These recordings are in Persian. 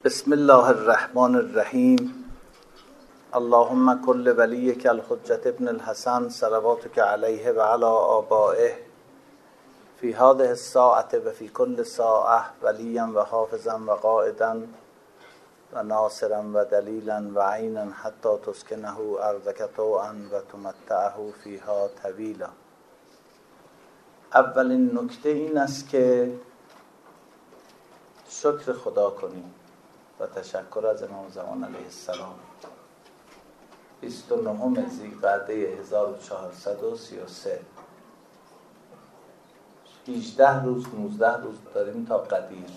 بسم الله الرحمن الرحیم. اللهم کل ولیک الحجة ابن الحسن صلواتک علیه و علی آبائه فی هذه الساعة و فی کل ساعة ولیا و حافظا و قائدا و ناصرا و دلیلا و عینا حتی تسکنه ارضک طوعا و تمتعه فیها طویلا. اولین نکته این است که شکر خدا کنیم و تشکر از امام زمان علیه السلام. 29 ذی‌قعده 1433 18 روز 19 روز داریم تا قدیر.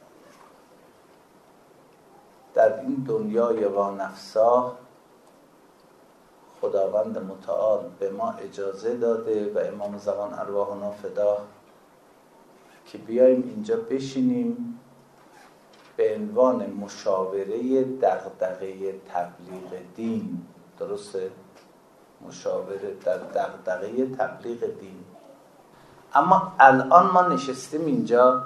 در این دنیای وانفسا خداوند متعال به ما اجازه داده و امام زمان ارواحنا فدا که بیایم اینجا بشینیم به عنوان مشاوره دغدغه تبلیغ دین. درسته؟ مشاوره در دغدغه تبلیغ دین. اما الان ما نشستیم اینجا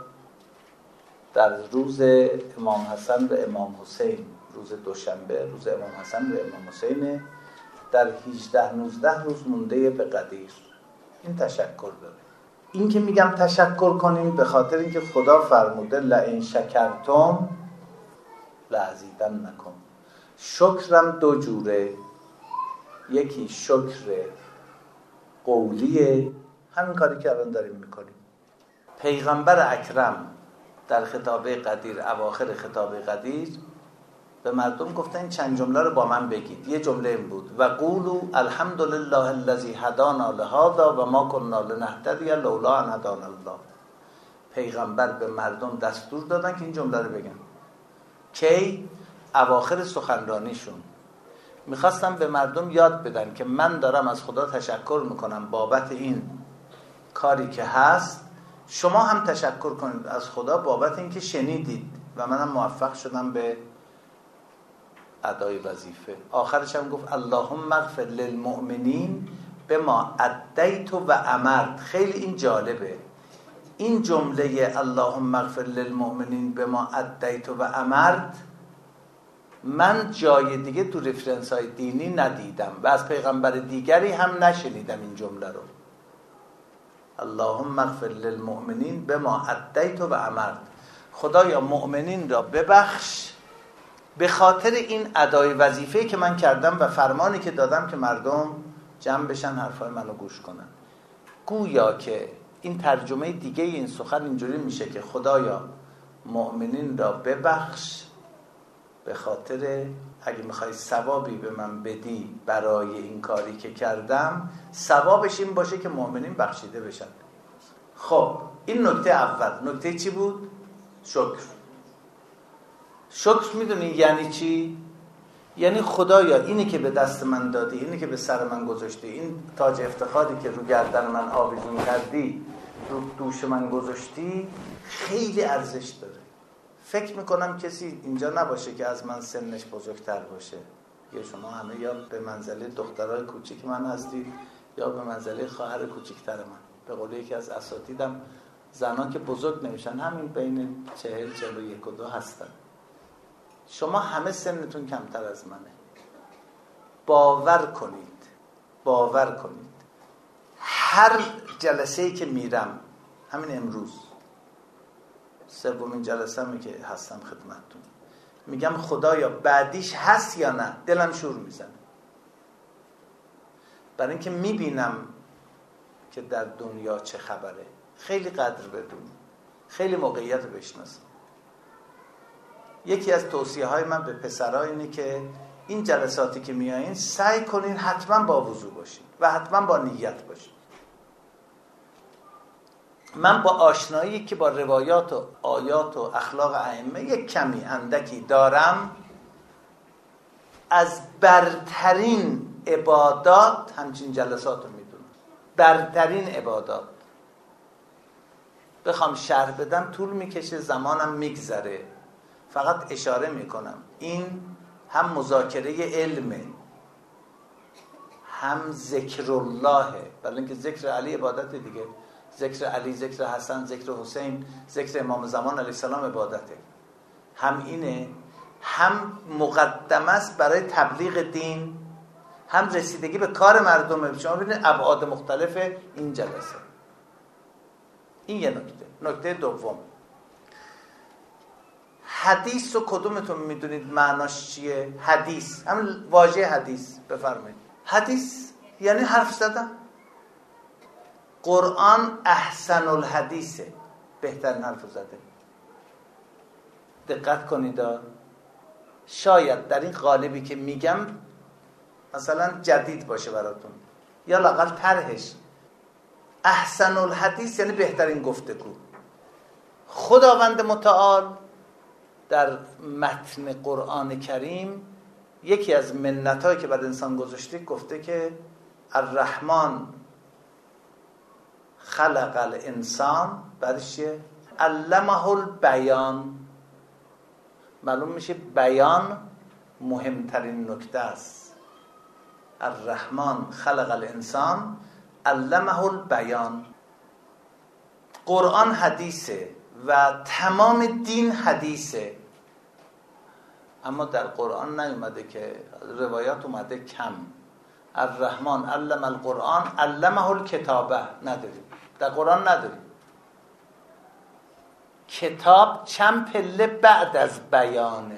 در روز امام حسن و امام حسین، روز دوشنبه، روز امام حسن و امام حسین، در 18-19 روز مونده به قدیر. این تشکر داره. این که میگم تشکر کنیم به خاطر اینکه خدا فرموده لئن شکرتم لازیدنکم. شکرم دو جوره، یکی شکر قولیه، همین کاری که الان داریم میکنیم. پیغمبر اکرم در خطاب قدیر، اواخر خطاب قدیر، به مردم گفتن این چند جمله رو با من بگید. یه جمله این بود: و قولوا الحمد لله الذی هدانا لهذا و ما کنا لنهتدی لولا ان هدانا الله. پیغمبر به مردم دستور دادن که این جمله رو بگن. کی؟ اواخر سخنرانیشون میخواستم به مردم یاد بدن که من دارم از خدا تشکر میکنم بابت این کاری که هست، شما هم تشکر کنید از خدا بابت این که شنیدید و منم موفق شدم به ادای وظیفه. آخرش هم گفت اللهم اغفر للمؤمنین بما ادیت و امرت. خیلی این جالبه، این جمله اللهم اغفر للمؤمنین بما ادیت و امرت من جای دیگه تو رفرنس های دینی ندیدم و از پیغمبر دیگری هم نشنیدم این جمله رو. اللهم اغفر للمؤمنین بما ادیت و امرت. خدایا مؤمنین را ببخش به خاطر این ادای وظیفه که من کردم و فرمانی که دادم که مردم جمع بشن حرفای منو گوش کنن. گویا که این ترجمه دیگه این سخن اینجوری میشه که خدایا مؤمنین را ببخش به خاطر اگه میخوای ثوابی به من بدی برای این کاری که کردم، ثوابش این باشه که مؤمنین بخشیده بشن. خب این نکته اول. نکته چی بود؟ شکر. شکر میدونی یعنی چی؟ یعنی خدایا اینی که به دست من دادی، اینی که به سر من گذاشتی، این تاج افتخاری که رو گردن من آویزون کردی، رو دوش من گذاشتی، خیلی ارزش داره. فکر میکنم کسی اینجا نباشه که از من سنش بزرگتر باشه. یا شما همه یا به منزله دخترای کوچیک من هستید یا به منزله خواهر کوچیکتر من. به قول یکی از اساتیدم زنان که بزرگ نمیشن همین بین 40 41 و 2 هستن. شما همه سنتون کمتر از منه. باور کنید هر جلسه‌ای که میرم، همین امروز 3مین جلسه‌مه که هستم خدمتتون، میگم خدایا بعدیش هست یا نه، دلم شور میزنه. برای اینکه میبینم که در دنیا چه خبره. خیلی قدر بدون، خیلی موقعیت رو بشناسم. یکی از توصیه های من به پسرها اینه که این جلساتی که میایین سعی کنین حتما با وضو باشین و حتما با نیت باشین. من با آشنایی که با روایات و آیات و اخلاق ائمه یک کمی اندکی دارم، از برترین عبادات همچین جلسات رو میدونم. برترین عبادات. بخوام شرح بدم طول میکشه، زمانم میگذره. فقط اشاره میکنم این هم مذاکره علمه، هم ذکر اللهه. برای اینکه ذکر علی عبادت دیگه، ذکر علی، ذکر حسن، ذکر حسین، ذکر امام زمان علیه السلام عبادته. هم اینه هم مقدمه است برای تبلیغ دین، هم رسیدگی به کار مردمه. شما ببینید ابعاد مختلف این جلسه. این یه نکته. نکته دوم، حدیث رو کدومتون میدونید معناش چیه؟ حدیث، همین واژه حدیث بفرمایید. حدیث یعنی حرف زدن. قرآن احسن الحدیثه، بهترین حرف زده. دقت کنید، شاید در این قالبی که میگم مثلا جدید باشه براتون، یا لااقل طرحش. احسن الحدیث یعنی بهترین گفتگو. خداوند متعال در متن قرآن کریم یکی از منتایی که بر انسان گذاشته گفته که الرحمن خلق الانسان، بعدش چیه؟ علمه البیان. معلوم میشه بیان مهمترین نکته است. الرحمن خلق الانسان علمه البیان. قرآن حدیثه و تمام دین حدیثه، اما در قرآن نیومده که، روایات اومده کم. الرحمن علم القرآن علمه الکتابه نداریم، در قرآن نداریم. کتاب چند پله بعد از بیانه.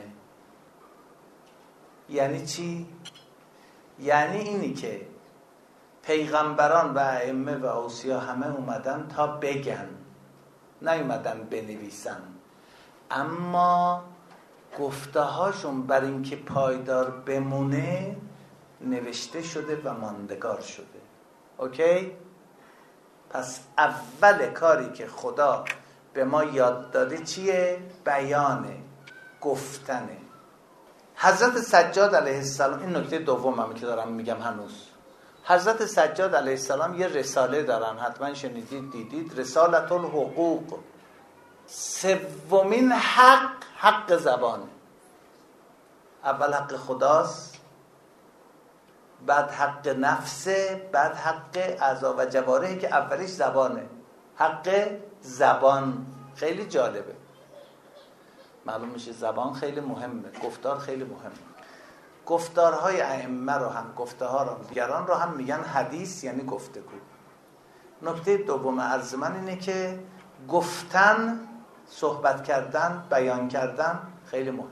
یعنی چی؟ یعنی اینی که پیغمبران و ائمه و اوصیا همه اومدن تا بگن، نیومدن بنویسن. اما گفته هاشون بر این که پایدار بمونه نوشته شده و ماندگار شده. اوکی؟ پس اول کاری که خدا به ما یاد داده چیه؟ بیانه، گفتنه. حضرت سجاد علیه السلام، این نکته دومم که دارم میگم هنوز. حضرت سجاد علیه السلام یه رساله دارن، حتما شنیدید دیدید، رسالت الحقوق. سومین حق زبانه. اول حق خداست، بعد حق نفسه، بعد حق اعضا و جوارحی که اولیش زبانه. حق زبان خیلی جالبه. معلوم میشه زبان خیلی مهمه، گفتار خیلی مهمه. گفتارهای ائمه رو هم، گفته‌ها رو، دیگران رو هم میگن حدیث، یعنی گفتگو. نکته دوم عرض من اینه که گفتن، صحبت کردن، بیان کردن خیلی مهمه.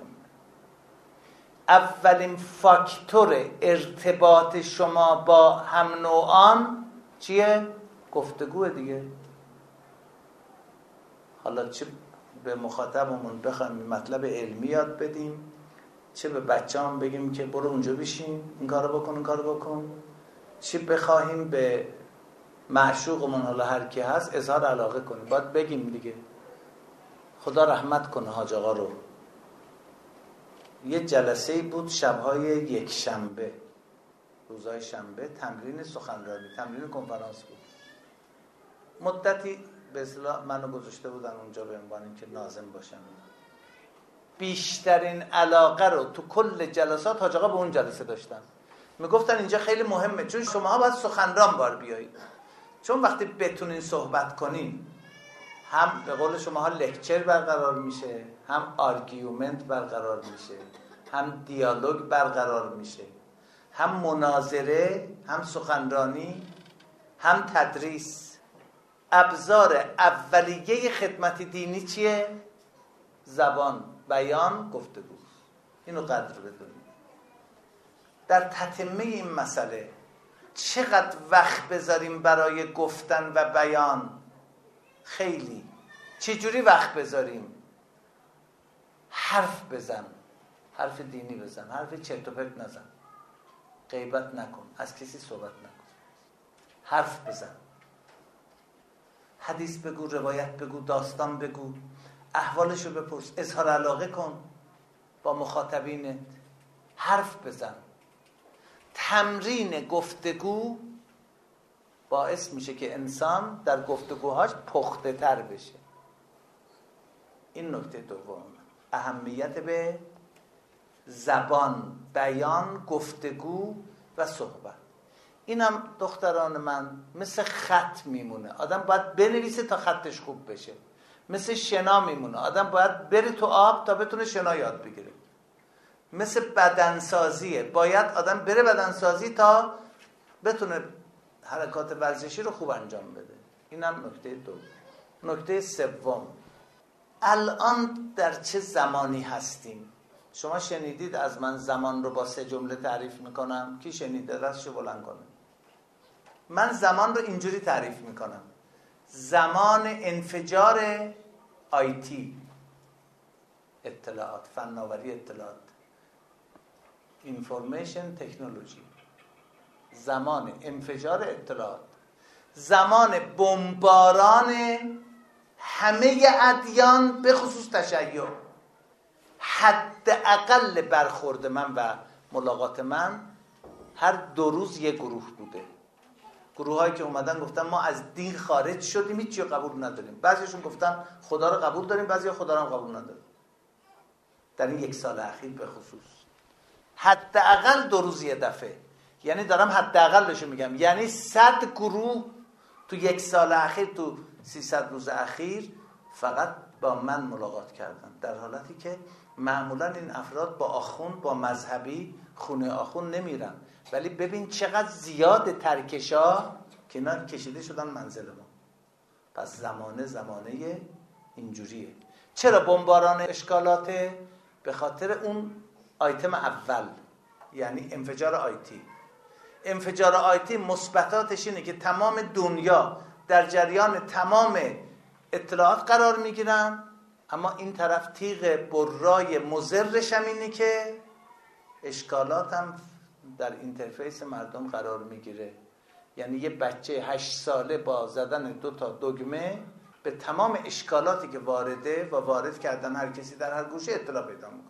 اولین فاکتور ارتباط شما با هم نوعان چیه؟ گفتگوه دیگه. حالا چه به مخاطبمون بخوایم مطلب علمی یاد بدیم، چه به بچه‌ام بگیم که برو اونجا بشین، این کارو بکن، این کارو بکن، چه بخواهیم به معشوقمون، حالا هر کی هست، اظهار علاقه کنیم، باید بگیم دیگه. خدا رحمت کنه حاج آقا رو. یه جلسه‌ای بود شب‌های یک شنبه، روزهای شنبه، تمرین سخنرانی، تمرین کنفرانس بود. مدتی به اصطلاح منو گذاشته بودن اونجا به عنوان اینکه ناظم باشم. بیشترین علاقه رو تو کل جلسات حاج آقا به اون جلسه داشتن. میگفتن اینجا خیلی مهمه، چون شما باید سخنران بار بیایید. چون وقتی بتونین صحبت کنین، هم به قول شما ها لکچر برقرار میشه، هم آرگیومنت برقرار میشه، هم دیالوگ برقرار میشه، هم مناظره، هم سخنرانی، هم تدریس. ابزار اولیه خدمت دینی چیه؟ زبان، بیان، گفتگو. اینو قدر بدونید. در تتمه این مسئله چقدر وقت بذاریم برای گفتن و بیان؟ خیلی. چجوری وقت بذاریم؟ حرف بزن، حرف دینی بزن، حرف چرت و پرت نزن، غیبت نکن، از کسی صحبت نکن، حرف بزن، حدیث بگو، روایت بگو، داستان بگو، احوالشو بپرس، اظهار علاقه کن با مخاطبینت، حرف بزن. تمرین گفتگو باعث میشه که انسان در گفتگوهاش پخته تر بشه. این نکته دوم، اهمیت به زبان، بیان، گفتگو و صحبت. اینم دختران من مثل خط میمونه، آدم باید بنویسه تا خطش خوب بشه. مثل شنا میمونه، آدم باید بره تو آب تا بتونه شنا یاد بگیره. مثل بدنسازیه. باید آدم بره بدنسازی تا بتونه حرکات ورزشی رو خوب انجام بده. اینم نکته دوم. نکته سوم، الان در چه زمانی هستیم؟ شما شنیدید از من زمان رو با 3 جمله تعریف میکنم؟ کی شنیده؟ دستشو بلند کنه. من زمان رو اینجوری تعریف میکنم: زمان انفجار آیتی، اطلاعات، فناوری اطلاعات، اینفورمیشن تکنولوژی، زمان انفجار اطلاعات، زمان بمباران همه ادیان به خصوص تشیع. حداقل برخورد من و ملاقات من هر 2 روز یه گروه بوده. گروه هایی که اومدن گفتن ما از دین خارج شدیم، هیچ چیو قبول نداریم. بعضیشون گفتن خدا رو قبول داریم، بعضیا خدا رو قبول نداریم. در این 1 سال اخیر به خصوص حداقل 2 روز یه دفعه، یعنی دارم حداقلشو میگم، یعنی 100 گروه تو 1 سال اخیر، تو 300 روز اخیر فقط با من ملاقات کردن، در حالتی که معمولا این افراد با آخوند، با مذهبی خونه آخوند نمیرن. ولی ببین چقدر زیاد ترکشا که اینا کشیده شدن منزل ما. پس زمانه اینجوریه. چرا بمباران اشکالاته؟ به خاطر اون آیتم اول، یعنی انفجار آیتی. انفجار آیتی مثبتاتش اینه که تمام دنیا در جریان تمام اطلاعات قرار میگیرن، اما این طرف تیغ برای مضرش هم اینه که اشکالات هم در اینترفیس مردم قرار میگیره. یعنی یه بچه 8 ساله با زدن 2 تا دگمه به تمام اشکالاتی که وارده و وارد کردن هر کسی در هر گوشه اطلاع پیدا میکنه.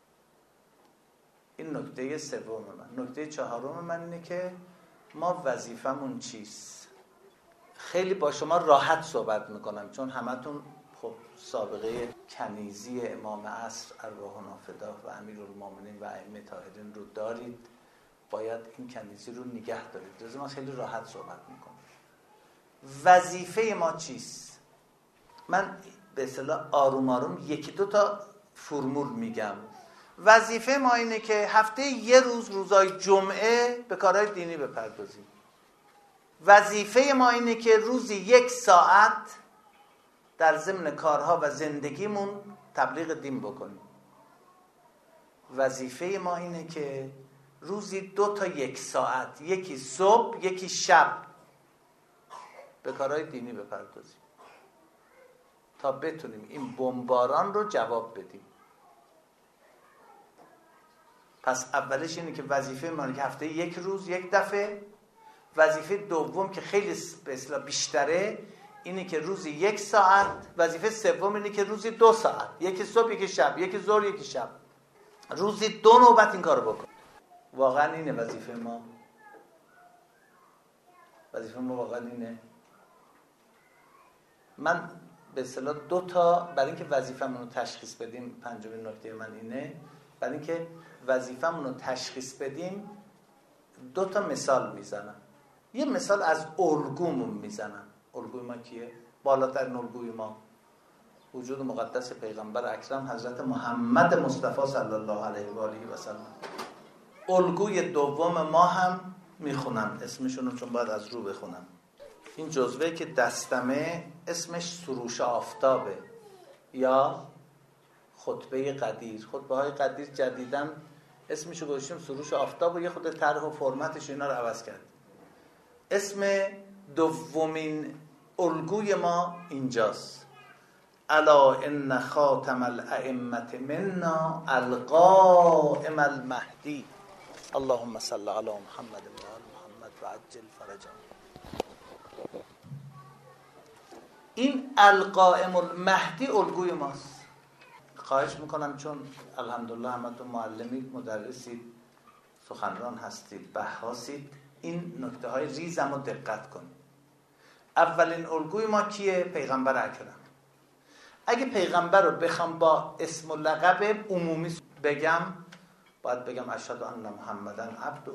این نکته سوم من. نکته چهارم من اینه که ما وظیفمون چیست؟ خیلی با شما راحت صحبت میکنم چون همتون خب سابقه کنیزی امام عصر ارواحنا فدا و امیرالمومنین و ائمه طاهرین رو دارید. باید این کنیزی رو نگه دارید. لازم ما خیلی راحت صحبت میکنم. وظیفه ما چیست؟ من به اصطلاح آروم آروم 1-2 تا فرمول میگم. وظیفه ما اینه که هفته 1 روز، روزای جمعه، به کارهای دینی بپردازیم. وظیفه ما اینه که روزی 1 ساعت در ضمن کارها و زندگیمون تبلیغ دین بکنیم. وظیفه ما اینه که روزی 2 تا 1 ساعت، یکی صبح یکی شب، به کارهای دینی بپردازیم تا بتونیم این بمباران رو جواب بدیم. پس اولش اینه که وظیفه ما اینه که هفته 1 روز 1 دفعه. وظیفه دوم که خیلی به اصطلاح بیشتره اینه که روزی 1 ساعت. وظیفه سوم اینه که روزی 2 ساعت، یکی صبح یکی شب، یکی ظهر یکی شب، روزی 2 نوبت این کارو بکن. واقعا اینه وظیفه ما. وظیفه ما واقعا اینه. من به اصطلاح 2 تا برای اینکه وظیفه‌مون رو تشخیص بدیم، پنجمین نکته من اینه، برای اینکه وظیفه‌مون رو تشخیص بدیم 2 تا مثال میزنم. یه مثال از الگومون میزنم. الگوی ما کیه؟ بالاترین الگوی ما وجود مقدس پیغمبر اکرم حضرت محمد مصطفی صلی الله علیه و آله و سلم. الگوی دوم ما هم میخونم اسمشون رو چون باید از رو بخونم. این جزوه که دستمه اسمش سروش آفتابه یا خطبه قدیر. خطبه های قدیر جدیدن اسمشو گذاشتیم سروش آفتاب و یه خود طرح و فرمتش اینا رو عوض کرد. اسم دومین الگوی ما اینجاست: الا ان خاتم الائمه منا القائم المهدی اللهم صل علی محمد و آل محمد و عجل فرجهم. این القائم المهدی الگوی ماست. خواهش میکنم چون الحمدلله همتون معلمید، مدرسید، سخنران هستید، بحثید، این نکته های ریزم رو دقت کنید. اولین الگوی ما کیه؟ پیغمبر اکرم. اگه پیغمبر رو بخوام با اسم و لقب عمومی بگم، باید بگم اشهد ان محمدن عبده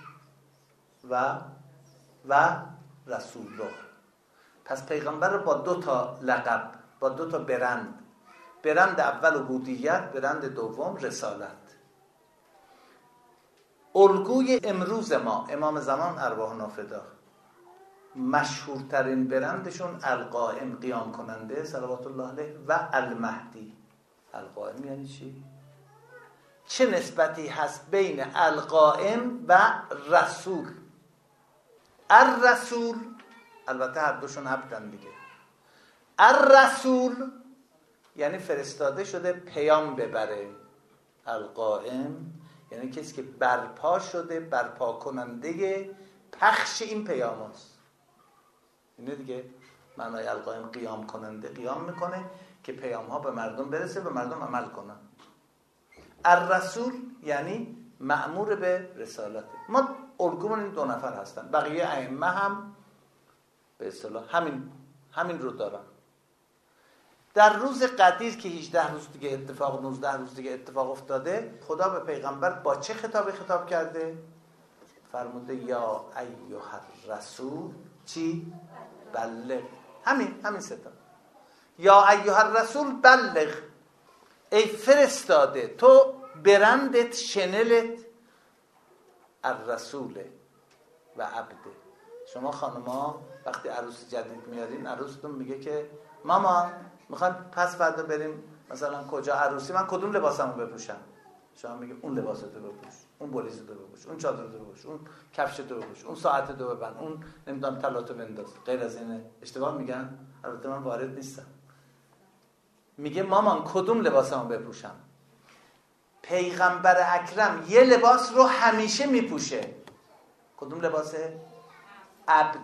و رسوله. پس پیغمبر رو با 2 تا لقب، با 2 تا برند اول عبودیت، برند دوم رسالت. الگوی امروز ما امام زمان ارواحنا فدا، مشهورترین برندشون القائم قیام کننده صلوات الله علیه و المهدی. القائم یعنی چی؟ چه نسبتی هست بین القائم و رسول؟ الرسول، البته هر دوشون عبدن دیگه، الرسول یعنی فرستاده شده پیام ببره، القائم یعنی کسی که برپا شده، برپا کننده پخش این پیام هست. اینه دیگه معنای القائم، قیام کننده، قیام میکنه که پیام ها به مردم برسه، به مردم عمل کنن. الرسول یعنی مأمور به رسالته. ما الگومون این دو نفر هستن، بقیه ائمه هم به اصطلاح همین رو دارن. در روز قدیر که 18 روز دیگه اتفاق، 19 روز دیگه اتفاق افتاده، خدا به پیغمبر با چه خطاب کرده؟ فرموده یا ایها الرسول چی؟ بلغ. همین ستا، یا ایها الرسول بلغ، ای فرستاده، تو برندت، شنلت الرسوله و عبده. شما خانم‌ها وقتی عروس جدید میارین، عروستون میگه که مامان میخوایم پس فردا بریم مثلا کجا عروسی، من کدوم لباسمو بپوشم؟ شما میگه اون لباستو بپوش، اون بلیزتو بپوش، اون چادرتو بپوش، اون کفشتو بپوش، اون ساعتتو ببند، اون نمیدونم طلاتو بنداز. غیر از اینه؟ اشتباه میگن؟ البته من وارد نیستم. میگه مامان کدوم لباسمو بپوشم؟ پیغمبر اکرم یه لباس رو همیشه میپوشه. کدوم لباسه؟ عبد.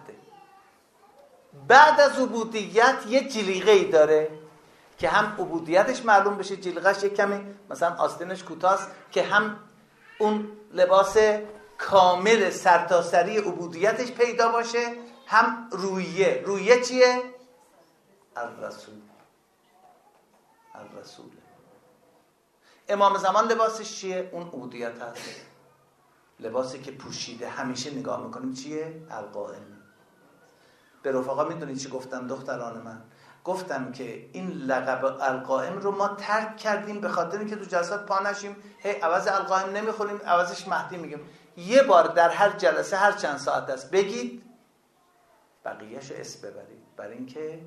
بعد از عبودیت یه جلیقه‌ای داره که هم عبودیتش معلوم بشه، جلیقه‌اش یک کمی مثلا آستینش کوتاست، که هم اون لباس کامل سرتاسری عبودیتش پیدا باشه، هم رویه چیه؟ الرسول. امام زمان لباسش چیه؟ اون عبودیت هست. لباسی که پوشیده همیشه نگاه میکنیم چیه؟ القائم. به رفقا میدونید چی گفتم دختران من؟ گفتم که این لقب القائم رو ما ترک کردیم به خاطر اینکه تو جلسات پا نشیم، هی عوض القائم نمیخونیم، عوضش مهدی میگیم. یه بار در هر جلسه هر چند ساعت است بگید، بقیه‌شو اسم ببرید، برای اینکه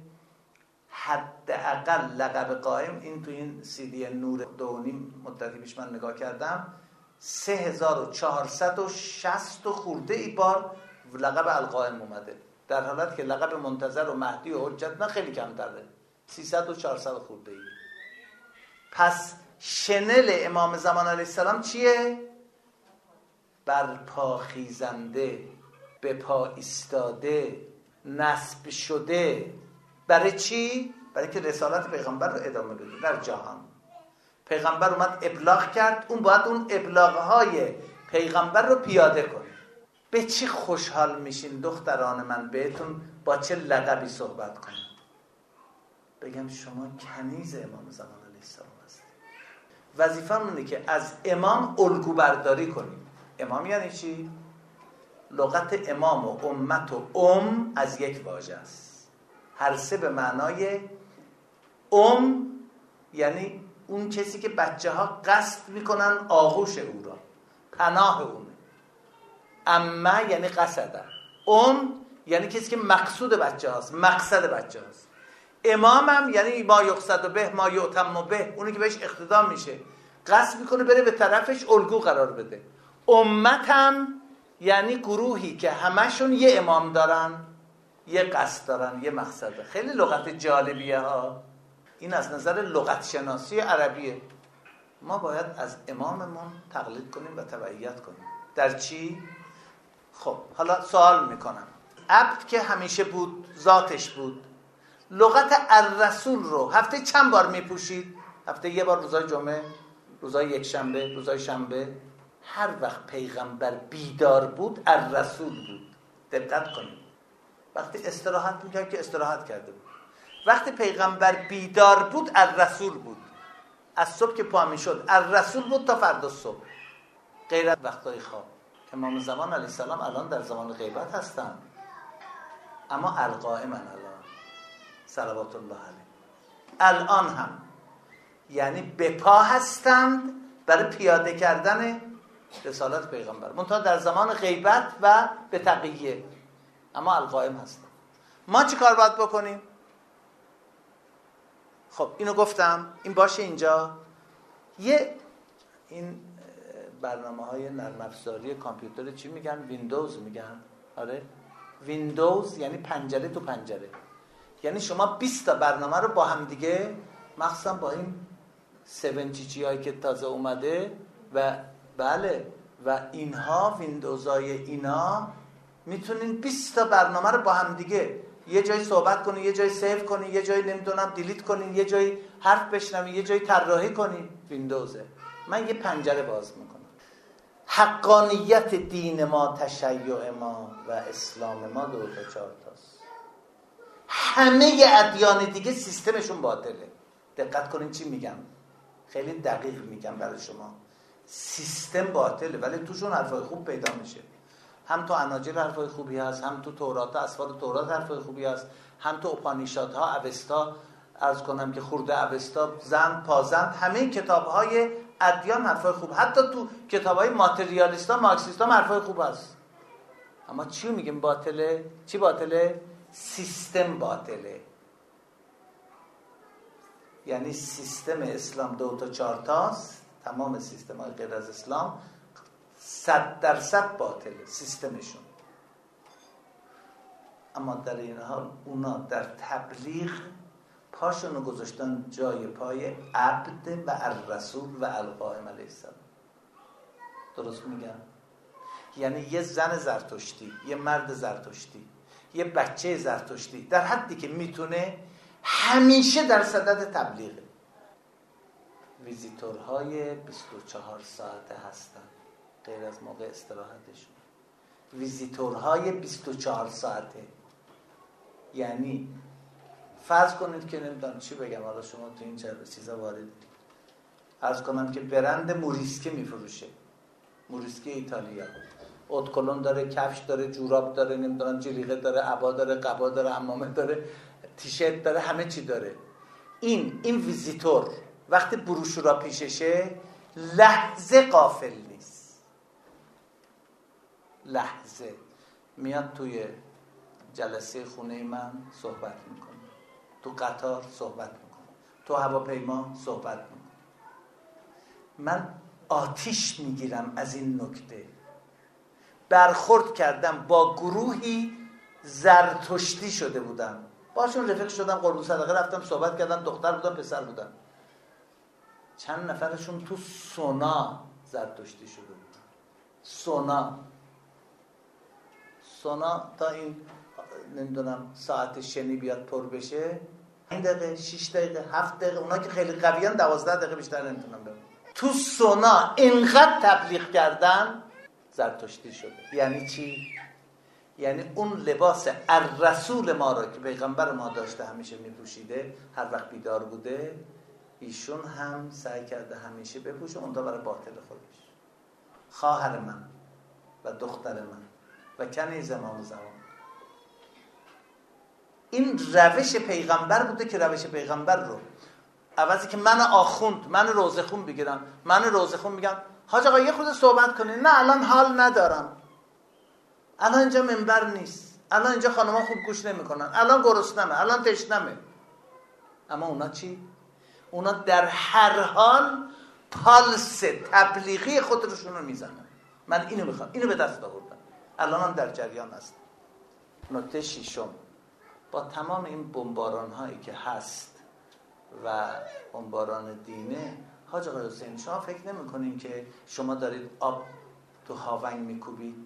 حداقل لقب قائم، این تو این CD نور 2.5 مدتی پیش من نگاه کردم، 3460 خورده ای بار لقب القائم اومده، در حالت که لقب منتظر و مهدی و حجت نه خیلی کمتره، 300 و 400 خورده ای. پس شنل امام زمان علیه السلام چیه؟ برپا خیزنده، به پا ایستاده، نصب شده. برای چی؟ برای که رسالت پیغمبر رو ادامه بده در جهان. پیغمبر اومد ابلاغ کرد، اون باید اون ابلاغهای پیغمبر رو پیاده کنه. به چی خوشحال میشین دختران من بهتون با چه لقبی صحبت کنم؟ بگم شما کنیز امام زمان علیه السلام هستید. وظیفه‌مون اینه که از امام الگو برداری کنیم. امام یعنی چی؟ لغت امام و امت و از یک واژه است، هر سه به معنای یعنی اون کسی که بچه ها قصد میکنن آغوش او را، پناه اونه. امه یعنی قصده. یعنی کسی که مقصود بچه هاست، مقصد بچه هاست. امامم یعنی ما یقصد به، ما یعتم به، اونی که بهش اقتدا میشه، قصد میکنه بره به طرفش، الگو قرار بده. امتم یعنی گروهی که همشون یه امام دارن، یه قصد دارن، یه مقصد. خیلی لغت جالبیه ها. این از نظر لغت شناسی عربیه. ما باید از اماممون تقلید کنیم و تبعیت کنیم. در چی؟ خب حالا سوال میکنم، عبد که همیشه بود، ذاتش بود، لغت الرسول رو هفته چند بار میپوشید؟ هفته یه بار، روزای جمعه، روزای یکشنبه، روزای شنبه. هر وقت پیغمبر بیدار بود الرسول بود. دقت کنید. وقتی استراحت میکرد که استراحت کرده بود. وقتی پیغمبر بیدار بود الرسول بود. از صبح که پا میشد الرسول بود تا فردا صبح، غیر از وقتای خواب. امام زمان علیه السلام الان در زمان غیبت هستن، اما القائمن الان صلوات الله علیه. الان هم یعنی به پا هستند برای پیاده کردن رسالت پیغمبر، منتها در زمان غیبت و به تقیه، اما القائم هستم. ما چی کار باید بکنیم؟ خب اینو گفتم، این باشه اینجا. این برنامه‌های نرم افزاری کامپیوتر چی میگن؟ ویندوز میگن. آره، ویندوز یعنی پنجره تو پنجره، یعنی شما 20 تا برنامه رو با هم دیگه، مخصوصا با این 7GG هایی که تازه اومده و بله و اینها ویندوزهای اینا، میتونین 20 تا برنامه رو با هم دیگه یه جای صحبت کنین، یه جای سیو کنین، یه جای نمیدونم دیلیت کنین، یه جای حرف بشنوین، یه جای طراحی کنین. ویندوزه. من یه پنجره باز میکنم. حقانیت دین ما، تشیع ما و اسلام ما 2 تا 4 تاست. همه ادیان دیگه سیستمشون باطله. دقت کنین چی میگم، خیلی دقیق میگم برای شما. سیستم باطله ولی توشون حرفای خوب پیدا میشه. هم تو اناجیل حرفای خوبی هست، هم تو تورات، اسفار تورات حرفای خوبی هست، هم تو اپانیشادها، اوستا، عرض کنم که خورده اوستا، زند، پازند، همه کتابهای ادیان حرفای خوب، حتی تو کتابهای ماتریالیستا، مارکسیستا حرفای خوب هست. اما چی میگیم باطله؟ چی باطله؟ سیستم باطله. یعنی سیستم اسلام 2 تا 4 تاست، تمام سیستم های غیر از اسلام 100% باطله سیستمشون. اما در این حال اونا در تبلیغ پاشونو گذاشتن جای پای عبد و الرسول و القائم علیه السلام. درست میگم؟ یعنی یه زن زرتشتی، یه مرد زرتشتی، یه بچه زرتشتی در حدی که میتونه همیشه در صدد تبلیغه. ویزیتورهای 24 ساعته هستن غیر از موقع استراحتشون. ویزیتورهای 24 ساعته، یعنی فرض کنید که نمیدونم چی بگم، حالا شما تو این چیزا وارد، فرض کنم که برند موریسکه میفروشه، موریسکه ایتالیا، اتکلون داره، کفش داره، جوراب داره، نمیدونم جلیقه داره، عبا داره، قبا داره، عمامه داره، تیشرت داره، همه چی داره. این ویزیتور وقتی بروشورا پیششه لحظه غافل نیست، لحظه میاد توی جلسه خونه من صحبت میکنه، تو قطار صحبت میکنه، تو هواپیما صحبت میکنه. من آتیش میگیرم از این نکته. برخورد کردم با گروهی زرتشتی شده بودم، باشون رفیق شدم، قربون صدقه رفتم، صحبت کردم، دختر بودن پسر بودن، چند نفرشون تو سونا زرتشتی شده بودن. سونا تا این نمیدونم ساعت شنی بیاد پر بشه 5 دقیقه، 6 دقیقه، 7 دقیقه، اونا که خیلی قویان 12 دقیقه بیشتر نمیتونن برن. تو سونا اینقدر تبلیغ کردن زرتشتی شده. یعنی چی؟ یعنی اون لباس الرسول ما را که پیغمبر ما داشته همیشه میپوشیده، هر وقت بیدار بوده، ایشون هم سعی کرده همیشه بپوشه، اون برای باطل خودش. خواهر من و دختر من و کنیز امام زمان، این روش پیغمبر بوده که روش پیغمبر رو عوضی که من آخوند، من روزه خون بگیرم، من روزه خون میگم حاج آقا یه خود صحبت کنین، نه الان حال ندارم، الان اینجا منبر نیست، الان اینجا خانم‌ها خوب گوش نمی‌کنن، الان گرسنمه، الان تشنمه. اما اونا چی؟ اونا در هر حال پالس تبلیغی خودشون رو میزنن. من اینو میخوام، اینو به دست آوردم، الان هم در جریان هست. نکته ششم، با تمام این بمباران هایی که هست و بمباران دینه، حاج آقای حسین شما فکر نمی کنین که شما دارید آب تو هاونگ میکوبید؟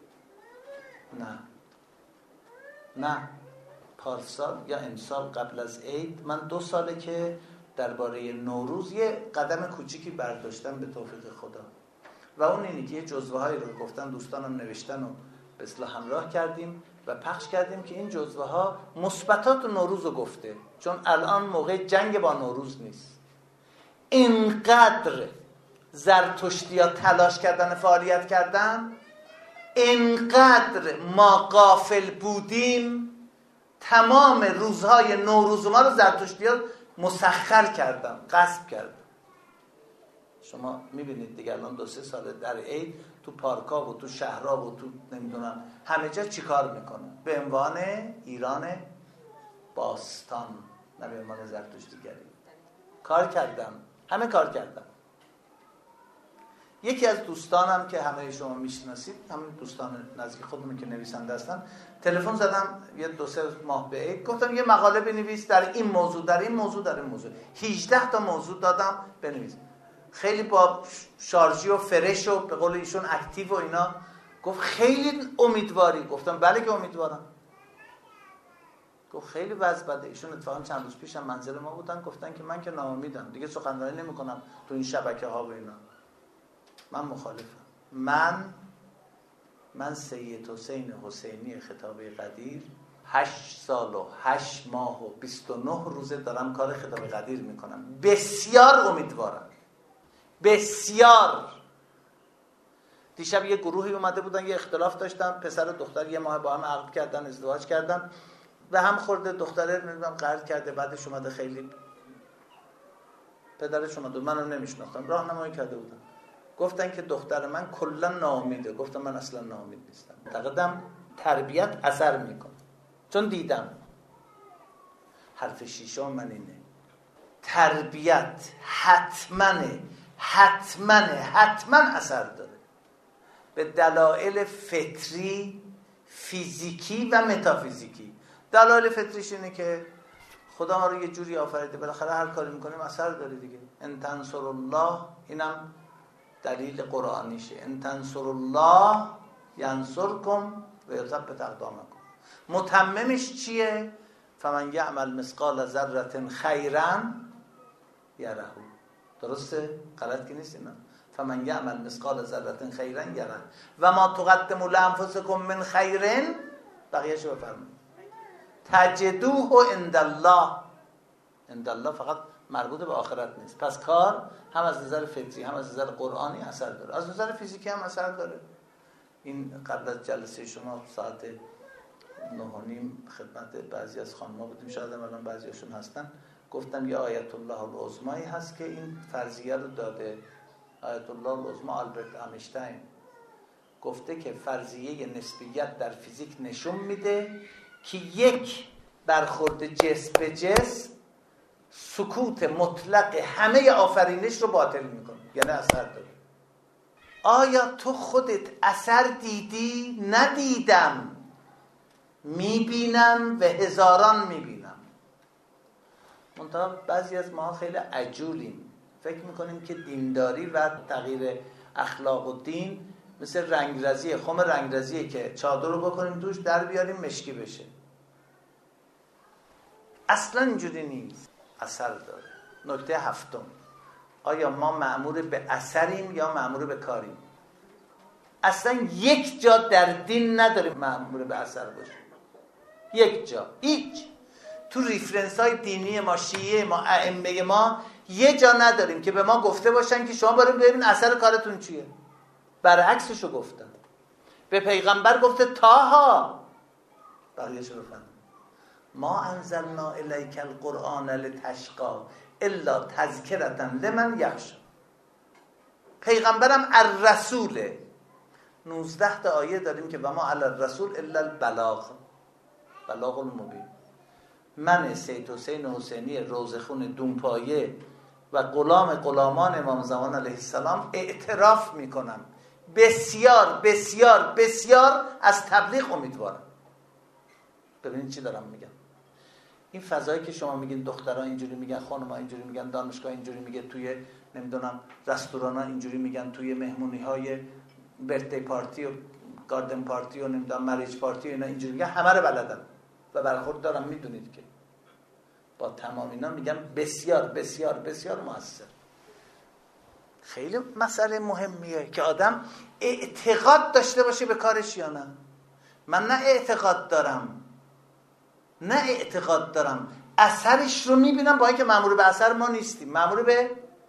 نه. پارسال یا امسال قبل از عید من 2 ساله که درباره نوروز یه قدم کوچیکی برداشتم به توفیق خدا، و اون اینی که یه جزوه هایی رو گفتن، دوستانم نوشتن و به اصلاح همراه کردیم و پخش کردیم که این جزوه ها مثبتات نوروز رو گفته، چون الان موقع جنگ با نوروز نیست. اینقدر زرتشتی‌ها تلاش کردن، فعالیت کردن، اینقدر ما غافل بودیم، تمام روزهای نوروز ما رو زرتشتی‌ها مسخر کردن، غصب کردن. شما میبینید دیگه الان 2-3 ساله در عید تو پارکا و تو شهرها و تو نمیدونم همه جا چیکار میکنن؟ به عنوان ایران باستان، نه به عنوان زرتشتیگری کار کردن، همه کار کردن. یکی از دوستانم که همه شما میشناسید، همین دوستان نزدیک خودمون که نویسنده هستن، تلفن زدم یه 2-3 ماه به عید، گفتم یه مقاله بنویس در این موضوع، در این موضوع، در این موضوع. 18 تا موضوع دادم بنویس. خیلی با شارژی و فرش و به قول ایشون اکتیو و اینا. گفت خیلی امیدواری؟ گفتم بله که امیدوارم. گفت خیلی وضع بده. ایشون اتفاقا چند روز پیش هم منزل ما بودن، گفتن که من که ناامیدم دیگه، سخنرانی نمی‌کنم تو این شبکه‌ها و اینا. من مخالفم. من سید حسین حسینی خطابه قدیر 8 سال و 8 ماه و 29 روزه دارم کار خطابه قدیر میکنم. بسیار امیدوارم، بسیار. دیشب یه گروهی اومده بودن، یه اختلاف داشتن، پسر و دختر یه ماه با هم عقد کردن، ازدواج کردن، به هم خورده، دختره نمیدونم قرض کرده، بعدش اومده خیلی پدرش اومده، منم نمیشناختم، راهنمایی کرده بودن، گفتن که دختر من کلا ناامیده. گفتم من اصلا ناامید نیستم، معتقدم تربیت اثر میکنه، چون دیدم. حرف شیشم من اینه، تربیت حتما اثر داره، به دلایل فطری، فیزیکی و متافیزیکی. دلایل فطریش اینه که خدا ما رو یه جوری آفریده، بالاخره هر کاری میکنیم اثر داره دیگه. ان تنصر الله، اینم دلیل قرآنیشه، ان تنصر الله ینصرکم و یثبت اقدامکم. متممش چیه؟ فمن یعمل مثقال ذره خیرا یره. درسته؟ غلط که نیست اینا. فمن یعمل مثقال ذره خیرا یره و ما تقدموا لانفسکم من خیر، بقیه‌شو بفرمایید، تجدوه عند الله. عند الله فقط مربوط به آخرت نیست. پس کار هم از نظر فطری هم از نظر قرآنی اثر داره، از نظر فیزیکی هم اثر داره. این قبل از جلسه شما ساعت 9:30 خدمت بعضی از خانم‌ها بودیم، شاید هم الان بعضیاشون هستن، گفتم یه آیت الله العظمایی هست که این فرضیه رو داده. آیت الله العظمی آلبرت آینشتین گفته که فرضیه نسبیت در فیزیک نشون میده که یک برخورد جسم به جسم سکوت مطلق همه آفرینش رو باطل میکنه، یعنی اثر داره. آیا تو خودت اثر دیدی؟ ندیدم، میبینم و هزاران میبینم. منتها بعضی از ما خیلی عجولیم، فکر میکنیم که دینداری و تغییر اخلاق و دین مثل رنگرزیه، خم رنگرزیه که چادر رو بکنیم توش در بیاریم مشکی بشه. اصلا اینجوری نیست، اثر داره. نکته هفتم، آیا ما مأمور به اثریم یا مأمور به کاریم؟ اصلا یک جا در دین نداریم مأمور به اثر باشیم، یک جا، هیچ. تو ریفرنس های دینی ما، شیعه ما، ائمه ما، یه جا نداریم که به ما گفته باشن که شما بریم ببین اثر کارتون چیه. برعکسشو گفتن. به پیغمبر گفته تاها، بقیه‌شو بفهم، ما انزلنا الیک القرآن لتشقی الا تذکرة لمن یخشی. پیغمبرم الرسوله. 19 تا آیه داریم که و ما علی الرسول الا البلاغ، بلاغ المبین. من سید حسین حسینی روزخون دونپایه و غلامان امام زمان علیه السلام اعتراف میکنم بسیار بسیار بسیار از تبلیغ امیدوارم. ببینید چی دارم میگم. این فضایی که شما میگین دخترها اینجوری میگن، خانم‌ها اینجوری میگن، دانشگاه اینجوری میگه، توی نمیدونم رستوران‌ها اینجوری میگن، توی مهمونی‌های برثدی پارتی و گاردن پارتی و نمیدونم مریج پارتی و اینا اینجوری میگن، همه رو بلدم و برخورد دارم. میدونید که با تمام اینا میگم بسیار بسیار بسیار موثر. خیلی مسئله مهمیه که آدم اعتقاد داشته باشه به کارش یا نه. من نه اعتقاد دارم اثرش رو میبینم، با اینکه مأمور به اثر ما نیستیم، مأمور به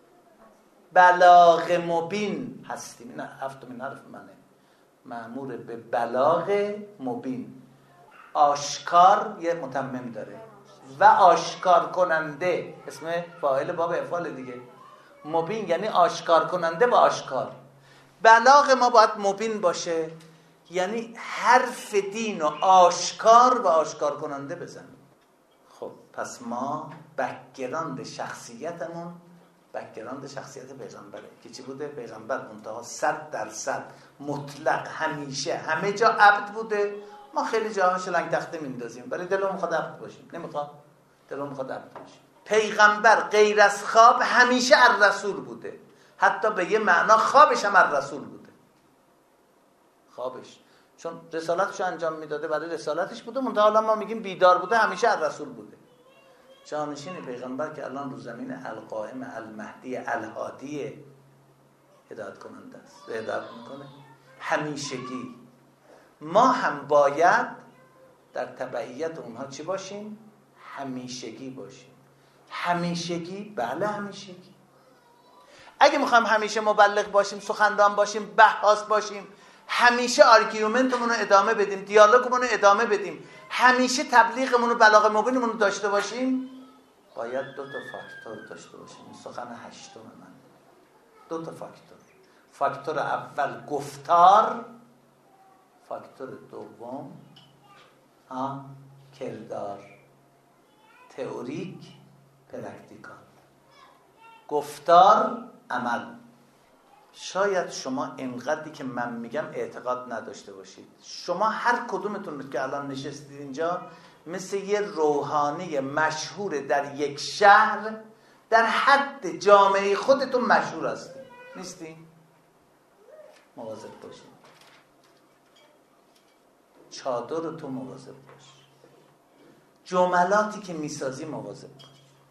بلاغ مبین هستیم. این هفتمین حرف منه، مأمور به بلاغ مبین. آشکار یه متمم داره و آشکار کننده، اسم فاعل باب افعال دیگه. مبین یعنی آشکار کننده و آشکار. بلاغ ما باید مبین باشه، یعنی حرف دین و آشکار و آشکار کننده بزنیم. خب پس ما بک‌گراند شخصیتمون بک‌گراند شخصیت پیغمبره که چی بوده؟ پیغمبر منتها 100% مطلق همیشه همه جا عبد بوده. ما خیلی جاها شلنگ تخته میندازیم ولی دلمون میخواد عبد باشیم، نمیخواد؟ دلمون میخواد عبد باشیم. پیغمبر غیر از خواب همیشه الرسول بوده، حتی به یه معنا خوابش هم الرسول بوده. خوابش چون رسالتشو انجام میداده، برای رسالتش بوده، منتها حالا ما میگیم بیدار بوده، همیشه الرسول بوده. جانشین پیغمبر که الان رو زمین القائم المهدی الهادی هدایت کننده است، هدایت میکنه همیشگی. ما هم باید در تبعیت اونها چی باشیم؟ همیشگی باشیم. همیشگی، بله همیشگی. اگه میخوایم همیشه مبلغ باشیم، سخنران باشیم، بحث باشیم، همیشه آرگومنتمون رو ادامه بدیم، دیالوگمون رو ادامه بدیم، همیشه تبلیغمون و بلاغ مبینمون رو داشته باشیم، باید 2 تا فاکتور داشته باشیم. سخن 8م من 2 تا فاکتور. فاکتور اول گفتار، فاکتور دوم کردار، تئوریک پرکتیکال. گفتار، عمل. شاید شما اینقدری که من میگم اعتقاد نداشته باشید. شما هر کدومتون که الان نشستید اینجا مثل یه روحانی مشهور در یک شهر در حد جامعه خودتون مشهور هستید، نیستی؟ مواظب باشید. چادر تو مواظب باش. جملاتی که میسازی مواظب باش.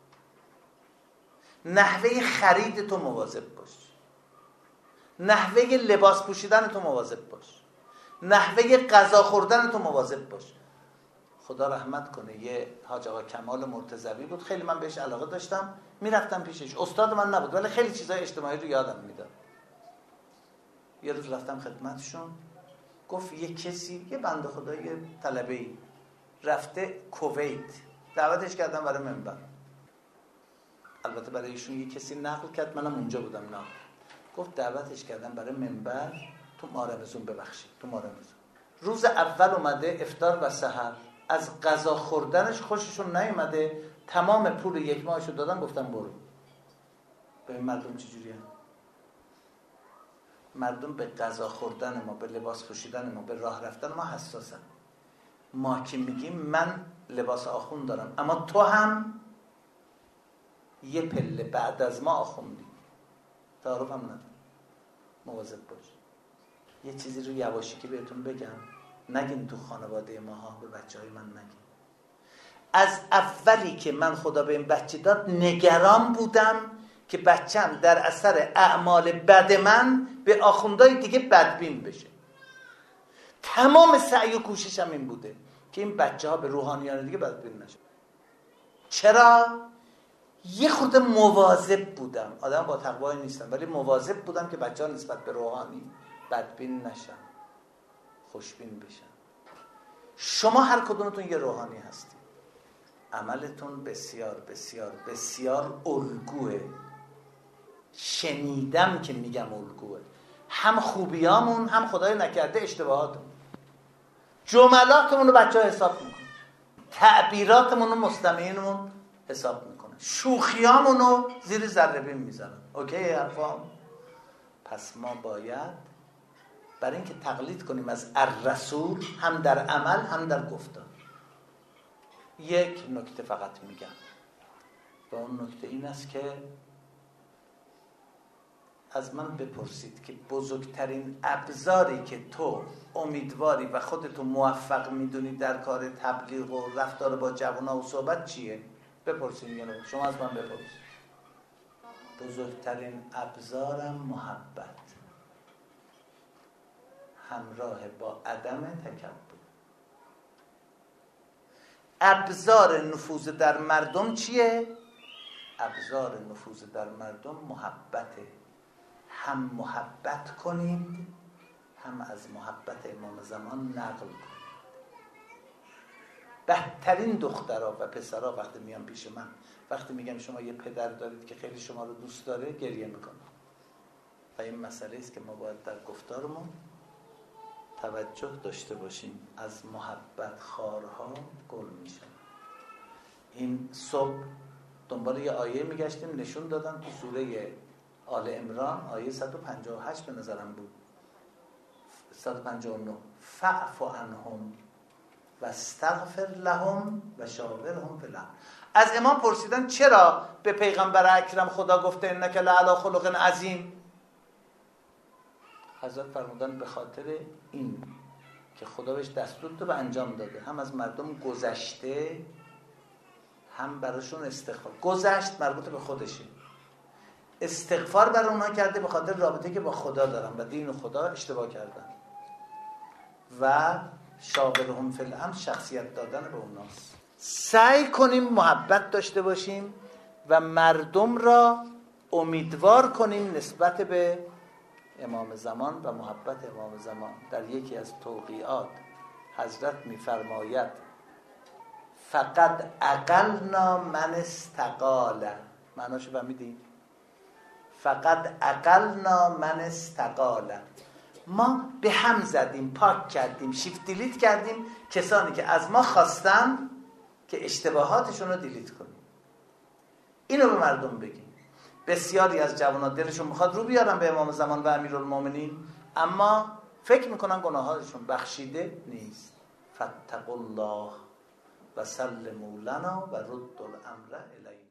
نحوه خرید تو مواظب باش. نحوه لباس پوشیدن تو مواظب باش. نحوه غذا خوردن تو مواظب باش. خدا رحمت کنه یه حاج آقا کمال مرتضوی بود، خیلی من بهش علاقه داشتم، میرفتم پیشش. استاد من نبود ولی خیلی چیزای اجتماعی رو یادم میداد. یه روز رفتم خدمتشون، گفت یه کسی، یه بنده خدا، یه طلبه‌ای رفته کویت، دعوتش کردم برای منبر. البته برای ایشون یه کسی نقل کرد، منم اونجا بودم نقل. گفت دعوتش کردم برای منبر تو مارمزون، ببخشید تو مارمزون. روز اول اومده افطار و سحر، از غذا خوردنش خوششون نیومده، تمام پول 1 ماهشو دادن، گفتم برو. ببین مردم چجوریه. مردم به غذا خوردن ما، به لباس پوشیدن ما، به راه رفتن ما حساسن. ما که میگیم من لباس آخوند دارم، اما تو هم یه پله بعد از ما آخوندی، تعارف هم نداره. مواظب باش. یه چیزی رو یواشکی که بهتون بگم، نگین تو خانواده ماها، به بچهای من نگین. از اولی که من خدا به این بچه داد نگران بودم که بچم در اثر اعمال بد من به آخوندهای دیگه بدبین بشه. تمام سعی و کوششم این بوده که این بچه ها به روحانیان دیگه بدبین نشه. چرا؟ یه خورده مواظب بودم. آدم با تقوایی نیستم ولی مواظب بودم که بچه ها نسبت به روحانی بدبین نشن، خوشبین بشن. شما هر کدومتون یه روحانی هستید. عملتون بسیار بسیار بسیار الگوه. شنیدم که میگم الگوه. هم خوبیامون، هم خدای نکرده اشتباهاتمون. جملاتمون رو بچه ها حساب میکنن، تعبیراتمون رو مستمعینمون حساب میکنن، شوخیامون رو زیر ذره‌بین میزنن. اوکی حرفام؟ پس ما باید برای اینکه تقلید کنیم از الرسول، هم در عمل هم در گفتار. یک نکته فقط میگم و اون نکته این است که از من بپرسید که بزرگترین ابزاری که تو امیدواری و خودتو موفق میدونی در کار تبلیغ و رفتار با جوانان و صحبت چیه؟ بپرسید. یعنی شما از من بپرسید. بزرگترین ابزارم محبت همراه با عدم تکبر. ابزار نفوذ در مردم چیه؟ ابزار نفوذ در مردم محبته. هم محبت کنید، هم از محبت امام زمان نقل کنید. بهترین دخترها و پسرها وقتی میان پیش من، وقتی میگم شما یه پدر دارید که خیلی شما رو دوست داره، گریه میکنن. و این مسئله است که ما باید در گفتارمون توجه داشته باشیم. از محبت خارها گل میشن. این صبح دنبال یه آیه میگشتیم، نشون دادن تو سوره آل عمران آیه 158 به نظرم بود، 159 فاعف عنهم و استغفر لهم و شاورهم فی الامر. از امام پرسیدن چرا به پیغمبر اکرم خدا گفته انک لعلی خلق عظیم؟ حضرت فرمودن به خاطر این که خدا بهش دستور رو به انجام داده، هم از مردم گذشته هم براشون استغفار. گذشت مربوط به خودشه، استغفار برای اونها کرده به خاطر رابطه که با خدا دارن و دین و خدا اشتباه کردن. و شاورهم فی الامر شخصیت دادن به اوناست. سعی کنیم محبت داشته باشیم و مردم را امیدوار کنیم نسبت به امام زمان و محبت امام زمان. در یکی از توقیعات حضرت می‌فرماید فقط اقلنا من استقال. معناشو فهمیدید؟ فقط اقلنا من استقال. ما به هم زدیم، پاک کردیم، شیفت دیلیت کردیم کسانی که از ما خواستن که اشتباهاتشون رو دیلیت کنیم. اینو به مردم بگیم. بسیاری از جوانان دلشون میخواد رو بیارن به امام زمان و امیرالمومنین، اما فکر میکنن گناهاتشون بخشیده نیست. فاتقوا الله و سلموا لنا و ردوا الامر الینا.